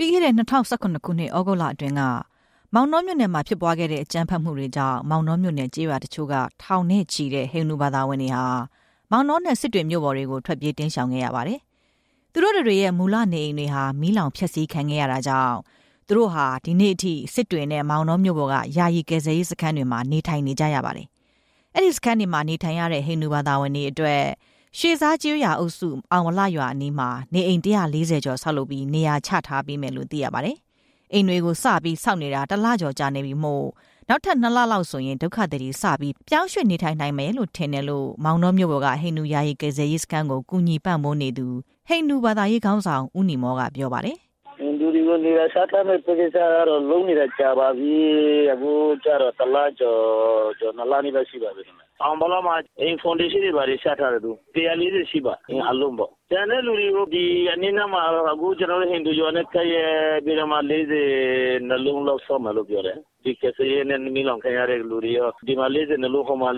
ပြီးခဲ့တဲ့2019ခုနှစ်ဩဂုတ်လအတွင်းကမောင်နှောမြို့နယ်မှာဖြစ်ပွားခဲ့တဲ့အကြမ်းဖက်မှုတွေကြောင့်မောင်နှောမြို့နယ်ကျေးရွာတချို့ကထောင်နဲ့ချီတဲ့ဟိန္ဒူဘာသာဝင်တွေဟာမောင်နှောနဲ့စစ်တွေမြို့ပေါ်တွေကိုထွက်ပြေးတင်းရှောင်ခဲ့ရပါတယ်။သူတို့တွေရဲ့မူလနေအိမ်တွေဟာမီးလောင်ဖျက်ဆီးခံခဲ့ရတာကြောင့်သူတို့ဟာဒီနေ့အထိစစ်တွေနဲ့မောင်နှောမြို့ပေါ်ကယာယီကယ်ဆယ်ရေးစခန်းတွေမှာနေထိုင်နေကြရပါတယ်။အဲ့ဒီစခန်းတွေမှာနေထိုင်ရတဲ့ဟိန္ဒူဘာသာဝင်တွေအတွက်ရှေ့စားကျေးရွာအုပ်စုအောင်ဝလရွာအနီးမှာနေအိမ်140ကျော်ဆောက်လုပ်ပြီးနေရာချထားပေးမယ်လို့သိရပါတယ်။အိမ်တွေကိုစပြီးစောက်နေတာ1လကျော်ကြာနေပြီမို့နောက်ထပ်2လလောက်ဆိုရင်ဒုက္ခသည်တွေစပြီးပြောင်းရွှေ့နေထိုင်နိုင်မယ်လို့ထင်တယ်လို့မောင်နှောမြို့ပေါ်ကဟိန္ဒူယာယီကယ်ဆယ်ရေးစခန်းကိုကူညီပံ့ပိုးနေသူဟိန္ဒူဘာသာရေးခေါင်းဆောင်ဦးနီမောကပြောပါတယ်။ဟိန္ဒူတွေကိုနေရာချထားမဲ့ပြည်စားကတော့လုံးနေတာကြာပါပြီ။အခုကျတော့1လကျော်2လနေပဲရှိပါပြီ။အောင်ဘလာမှာအင်ဖောင်ဒေးရှင်းတွေပါချထားတယ်သူ140ရှိပါအလုံးပေါ့။ကျန်တဲ့လူတွေကိုဒီအနည်းနာမှာအခုကျွန်တော်ဟိန္ဒူရွာနဲ့ခရဲပြည်တော်မှာ40နှလုံးလောက်ဆောက်မယ်လို့ပြောတယ်။ဒီကစရဲနဲ့မီလောင်ခံရတဲ့လူတွေရောဒီမှာ40နှလုံးဟောမှာ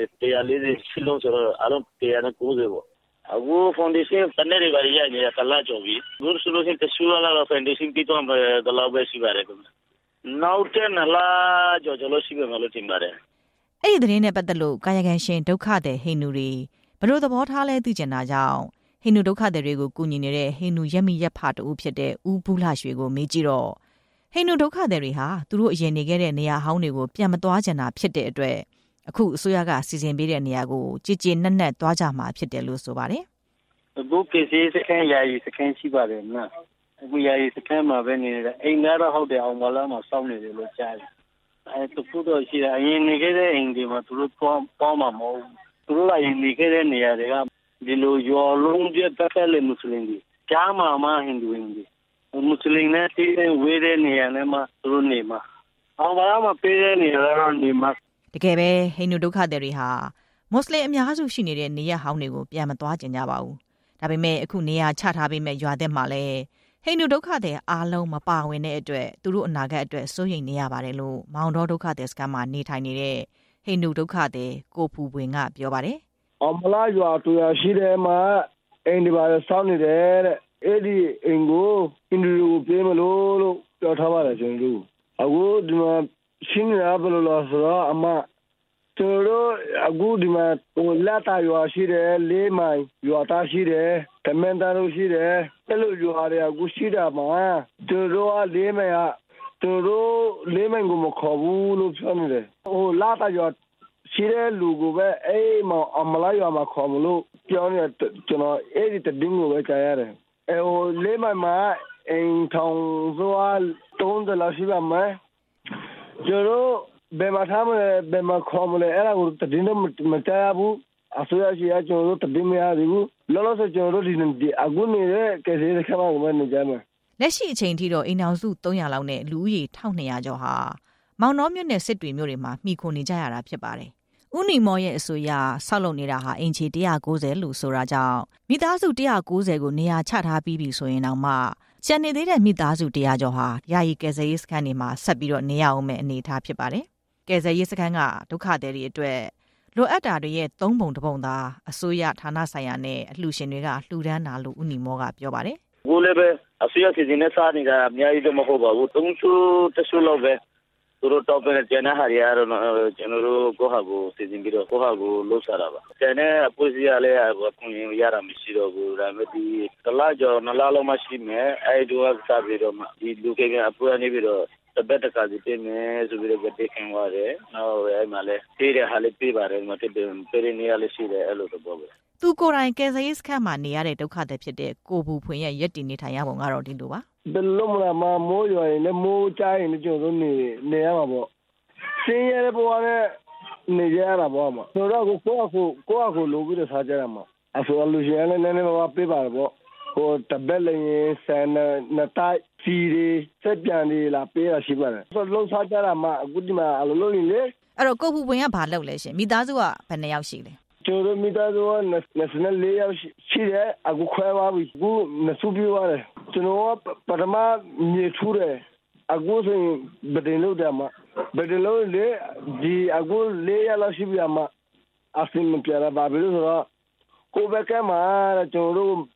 140ရှိလုံးဆိုတော့အလုံး190ပေါ့။အခုဖောင်ဒေးရှင်းတနေ့တွေပါရနေတာ1လကျော်ပြီ။အခုဆိုလို့ရှိရင်တဆူလာတော့ဖောင်ဒေးရှင်းပြီးတော့တလောက်ပဲရှိပါတယ်ကွ။နောက်တဲ့2လကျော်လို့ရှိမယ်လို့ထင်ပါတယ်။အဲ့ဒီသတင်းနဲ့ပတ်သက်လို့ကာယကံရှင်ဒုက္ခသည်ဟိန္ဒူတွေဘလို့သဘောထားလဲသိကျင်တာကြောင့်ဟိန္ဒူဒုက္ခသည်တွေကိုကူညီနေတဲ့ဟိန္ဒူရက်မိရက်ဖတူဖြစ်တဲ့ဦးဘူးလှရွှေကိုမေးကြည့်တော့ဟိန္ဒူဒုက္ခသည်တွေဟာသူတို့အရင်နေခဲ့တဲ့နေရာဟောင်းတွေကိုပြန်မသွားကြတာဖြစ်တဲ့အတွက်အခုအစိုးရကစီစဉ်ပေးတဲ့နေရာကိုကြည်ကြည်နက်နက်သွားကြမှာဖြစ်တယ်လို့ဆိုပါတယ်။အခုကေစီစခန်းယာယီစခန်းရှိပါတယ်နော်။အခုယာယီစခန်းမှာပဲနေတယ်အိမ်ကတော့ဟုတ်တယ်အောင်မလာမှာစောင့်နေတယ်လို့ကြားတယ်။သူတို့ရှိတယ်အရင်နေခဲ့တဲ့အိမ်တွေမှာသူတို့ပေါင်းမှာမဟုတ်သူတို့ကရင်နေခဲ့တဲ့နေရာတွေကဒီလိုရော်လုံးပြတ်တက်တဲ့မွတ်စလင်တွေကြားမှာမှဟိန္ဒူတွေမွတ်စလင်နဲ့တည်တဲ့ဝေးတဲ့နေရာနဲ့မှသူတို့နေမှာအောင်ဘာမှပေးတဲ့နေရာတော့နေမှာတကယ်ပဲဟိန္ဒူဒုက္ခသည်တွေဟာမွတ်စလင်အများစုရှိနေတဲ့နေရာဟောင်းတွေကိုပြန်မသွားကြကြပါဘူးဒါပေမဲ့အခုနေရာချထားပေးမဲ့ရွာသက်မှာလည်းဟိန္ဒူဒုက္ခသည်အားလုံးမပါဝင်တဲ့အတွက်သူတို့အနာဂတ်အတွက်စိုးရိမ်နေရပါတယ်လို့မောင်တော်ဒုက္ခသည်စခန်းမှာနေထိုင်နေတဲ့ဟိန္ဒူဒုက္ခသည်ကိုဖူပွင်ကပြောပါတယ်။အမလာရွာတူရရှိတယ်မှာအိမ်ဒီပါစောင်းနေတယ်တဲ့အဲ့ဒီအိမ်ကိုဟိန္ဒူကိုပြေးမလို့ပြောထားပါတယ်ကျွန်တော်တို့အခုဒီမှာရှင်းရဘလို့လို့ဆိုတော့အမကျွန်တော်အခုဒီမှာလာတာရွာရှိတယ်၄မိုင်ရွာသားရှိတယ်တမန်တော်ရှိတယ်အဲ့လိုရွာတွေအခုရှိတာမှာကျွန်တော်က၄မိုင်ကကျွန်တော်၄မိုင်ကိုမခေါ်ဘူးလို့ပြောနေတယ်လာတာရွာရှိတဲ့လူကိုပဲအေးမအမလာရွာမှာခေါ်မလို့ပြောနေကျွန်တော်အဲ့ဒီတဒင်းကိုပဲကြားရတယ်၄မိုင်မှာအိမ်ထောင်ဆိုတာ30လောက်ရှိပါမယ်ကျွန်တော်ဘယ်မှာထားမလဲဘယ်မှာခေါ်မလဲအဲ့ဒါကိုတည်င်းမကြားဘူးအစိုးရရှိရကျွန်တော်တို့တည်င်းမရဘူးလောလောဆယ်ကျွန်တော်တို့ဒီအခုနေတဲ့ကယ်ဆယ်ရေးခမကပဲနေကြမှာလက်ရှိအချိန်ထိတော့အိမ်ထောင်စု300လောက်နဲ့လူဦးရေ1200ကျော်ဟာမောင်နှောမြို့နယ်စစ်တွေမြို့တွေမှာမှီခိုနေကြရတာဖြစ်ပါတယ်ဦးနီမောရဲ့အဆိုအရဆောက်လုပ်နေတာဟာအင်ချီ190လို့ဆိုတာကြောင့်မိသားစု190ကိုနေရာချထားပြီးပြီဆိုရင်တော့မှကျန်နေသေးတဲ့မိသားစု100ကျော်ဟာယာယီကယ်ဆယ်ရေးစခန်းတွေမှာဆက်ပြီးတော့နေရအောင်မဲ့အနေအထားဖြစ်ပါတယ်ကယ်ဆယ်ရေးစခန်းကဒုက္ခသည်တွေအတွက်လိုအပ်တာတွေရဲ့3ပုံ1ပုံသာအစိုးရဌာနဆိုင်ရာနဲ့အလှူရှင်တွေကလှူဒန်းတာလို့ဦးနီမောကပြောပါတယ်။ကိုလည်းပဲအစိုးရစီစဉ်နဲ့စားနေတာအများကြီးတော့မဟုတ်ပါဘူး။300လောက်ပဲသူတို့တော့ပဲကျန်တဲ့ဟာတွေကတော့ကျွန်တော်တို့ကိုဟာကိုစီစဉ်ပြီးတော့ကိုဟာကိုလှုပ်ရှားတာပါ။ကျန်တဲ့အပွေးစီရလည်းအခုရတာမရှိတော့ဘူး။ဒါပေမဲ့ဒီ1လကျော်2လလောက်မှရှိမယ်။အဲဒီတော့စားပြီးတော့ဒီလူကကအပွေးနေပြီးတော့တပတ်တခါစီပြင်မယ်ဆိုပြီးတော့တေးခင်သွားတယ်။နောက်အဲ့မှာလည်းပေးတဲ့ဟာလေးပေးပါတယ်မတက်ပေးနေရလည်းရှိတယ်အဲ့လိုတော့ပေါ့ပဲ။သူကိုယ်တိုင်ကယ်ဆယ်ရေးစခန်းမှာနေရတဲ့ဒုက္ခသည်ဖြစ်တဲ့ကိုဘူဖွင့်ရဲ့ရက်တည်နေထိုင်ရပုံကတော့ဒီလိုပါ။ဘယ်လိုမှမိုးရွာရင်လည်းမိုးကြိုင်းရင်ကျွန်တော်နေရမှာပေါ့။စင်းရဲတဲ့ဘဝနဲ့နေကြရတာပေါ့မှာ။ဆိုတော့ကိုယ့်လိုပြီးတော့စားကြရမှာ။အဆိုလူရှင်လည်းနည်းနည်းပါးပေးပါတော့တပတ်လည်းဆန်နှစ်တိုက်စီတွေစက်ပြန်တွေလာပေးရရှိပါတယ်ဆိုတော့လုံးစားကြတာမှအခုဒီမှာအလုံးလုံးလေအဲ့တော့ကိုဖူပွင့်ကဘာလုပ်လဲရှင်မိသားစုကဘယ်နှစ်ယောက်ရှိလဲကျွန်တော်မိသားစုက24ယောက်ရှိတယ်အခုခွဲသွားပြီအခုနှစ်စုပြသွားတယ်ကျွန်တော်ပထမမြေထူးတယ်အခုဆိုရင်ဗဒင်လို့တယ်မှာဗဒင်လို့လေဒီအခု4ရက်လောက်ရှိပြီမှာအဆင်မပြေတာဘာဖြစ်လို့ဆိုတော့ကိုဘက်ကမှာကျွန်တော်တို့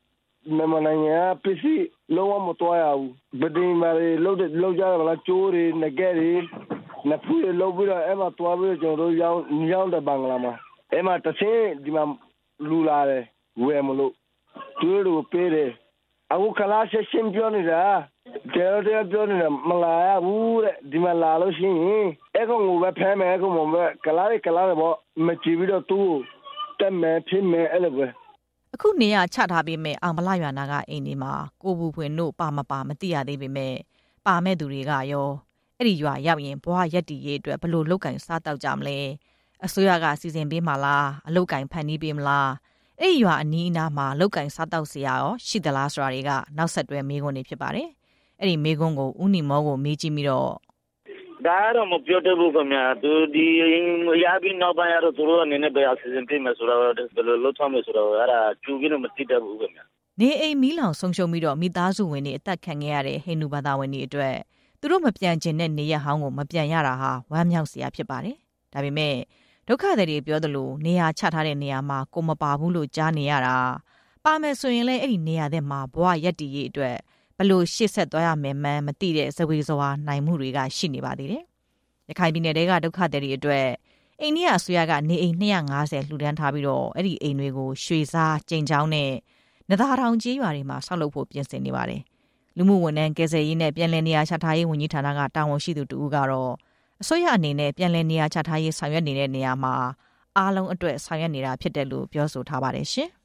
မြန်မာနိုင်ငံပစ္စည်းလုံးဝမတော်ရဘူးဗဒင်းမာတွေလောက်ကြတယ်မလားကျိုးတွေငကဲတွေနဖူးတွေလောက်ပြီးတော့အဲ့မှာတွားပြီးကျွန်တော်တို့ရောင်းတဲ့ဘင်္ဂလားမှာအဲ့မှာတစ်ဆင်းဒီမှာလူလာတယ်ဝယ်မလို့သူတို့ပေးတယ်အခုခလာရှင်းပြောနေတာတဲ့ပြောနေတာမလာဘူးတဲ့ဒီမှာလာလို့ရှိရင်အဲ့ကောင်ကိုပဲဖမ်းမယ်အဲ့ကောင်ပဲကလာပေါ့မကြည့်ပြီးတော့သူ့တက်မယ်ဖြစ်မယ်အဲ့လိုပဲအခုနေရချထားပေးမယ်အောင်မလာရွာနာကအိမ်ဒီမှာကိုဘူးဖွင့်တို့ပါမသိရသေးပေမဲ့ပါမဲ့သူတွေကရောအဲ့ဒီရွာရောက်ရင်ဘွားရက်တီရေးအတွက်ဘလို့လောက်ကင်စားတောက်ကြမလဲအစိုးရကစီစဉ်ပေးမှာလားအလောက်ကင်ဖန်တီးပေးမလားအဲ့ဒီရွာအနီးအနားမှာလောက်ကင်စားတောက်စရာရောရှိသလားဆိုတာတွေကနောက်ဆက်တွဲမေးခွန်းတွေဖြစ်ပါတယ်အဲ့ဒီမေးခွန်းကိုဦးနီမောကိုမေးကြည့်ပြီးတော့ဒါတော့မပြောတတ်ဘူးခင်ဗျာသူဒီရပြီးနောက်ပိုင်းရတော့သူတို့အနေနဲ့ပဲအစီအစဉ်ပေးမယ်ဆိုတော့ဘယ်လိုလုပ်ဆောင်မယ်ဆိုတော့အဲ့ဒါကျူပြီးတော့မသိတတ်ဘူးခင်ဗျာနေအိမ်မီးလောင်ဆုံးရှုံးပြီးတော့မိသားစုဝင်တွေအသက်ခံခဲ့ရတဲ့ဟိန္ဒူဘာသာဝင်တွေအတွက်သူတို့မပြန်ကျင်တဲ့နေရဟောင်းကိုမပြန်ရတာဟာဝမ်းမြောက်စရာဖြစ်ပါတယ်ဒါပေမဲ့ဒုက္ခသည်တွေပြောသလိုနေရာချထားတဲ့နေရာမှာကိုမပါဘူးလို့ကြားနေရတာပါမယ်ဆိုရင်လည်းအဲ့ဒီနေရာတဲ့မှာဘဝရက်တည်ရေးအတွက်ဘလို့ရှေ့ဆက်သွားရမယ်မှန်းမသိတဲ့ဇဝေဇဝါနိုင်မှုတွေကရှိနေပါသေးတယ်ရခိုင်ပြည်နယ်ကဒုက္ခသည်တွေအတွက်အိန္ဒိယအစိုးရကနေအိမ်250လှူဒန်းထားပြီးတော့အဲ့ဒီအိမ်တွေကိုရွှေစားကျိန်ချောင်းနဲ့နသာထောင်ကျေးရွာတွေမှာဆောက်လုပ်ဖို့ပြင်ဆင်နေပါတယ်လူမှုဝန်ထမ်းကယ်ဆယ်ရေးနဲ့ပြည်내နေရာချထားရေးဝန်ကြီးဌာနကတာဝန်ရှိသူတူဦးကတော့အစိုးရအနေနဲ့ပြည်내နေရာချထားရေးဆောင်ရွက်နေတဲ့နေရာမှာအားလုံးအတွက်ဆောင်ရွက်နေတာဖြစ်တယ်လို့ပြောဆိုထားပါတယ်ရှင်